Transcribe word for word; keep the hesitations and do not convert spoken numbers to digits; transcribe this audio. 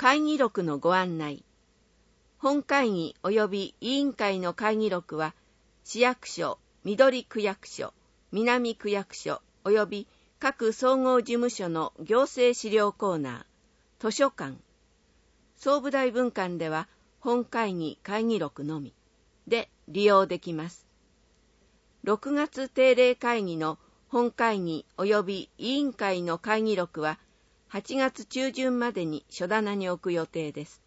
会議録のご案内。本会議及び委員会の会議録は、市役所、緑区役所、南区役所及び各総合事務所の行政資料コーナー、図書館、総武大分館では本会議会議録のみで利用できます。ろくがつ定例会議の本会議及び委員会の会議録ははちがつ中旬までに書棚に置く予定です。